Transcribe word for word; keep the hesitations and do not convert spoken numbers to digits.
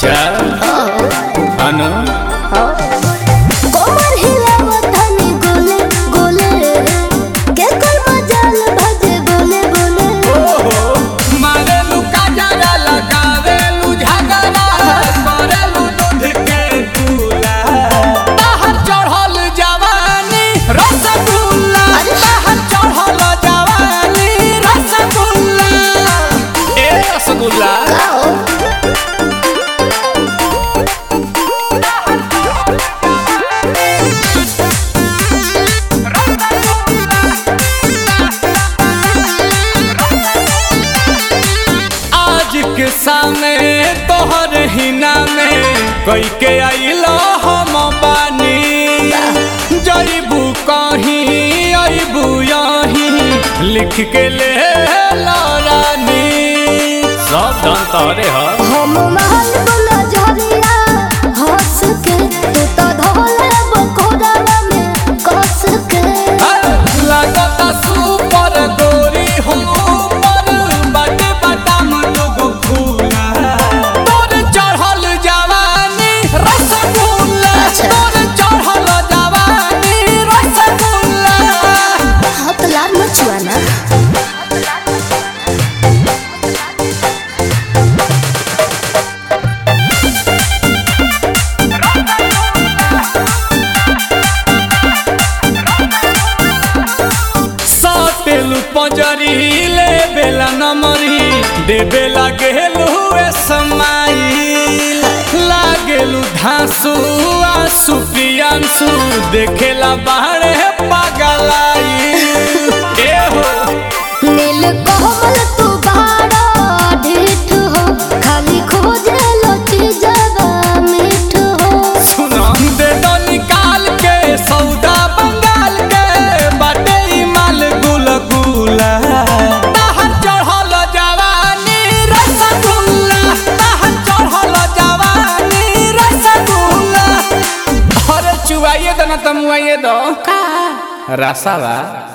अच्छा अनु कोमर हिलावत हनी गोले गोले के कोई मजाल भजे बोले बोले मारेलू काजरा लगावेलू झगड़ा करेलू दूध के दूला बाहर चढ़ल जवानी रसगुल्ला बाहर चढ़ल जवानी रसगुल्ला ए रसगुल्ला के सामने तोहर हिना में कई के आइलो हम बानी जईबू कहीं अईबू यहीं लिख के ले रानी सब धन तोरे ह हम महल बोला झरिया हंस के तू तो धोले बकोड़ा में कस के लागता सुपर गोरी हो पर बाटे बाटाम लोग फूला तोर चढ़ल जवानी रसगुल्ला तोर चढ़ल जवानी रसगुल्ला हाथ लाल मचुआ ना साटेलू पंजरी ले बेला नमरी दे बेला गेलू ए समाई लागेलू धांसू आंसू पियांसू देखेला बाहरे पागलाई ए हो नील कोमल तू बाड़ा ढीठ हो खाली खोजे लची जवा मीठ हो सुना दे दो निकाल के सौदा बंगाल के बाटे ई माल गुल गुला बाहर चढ़ल जवानी रसगुल्ला बाहर चढ़ल जवानी रसगुल्ला अरे चुवाइए दो ना तमुआइए दो का रसावा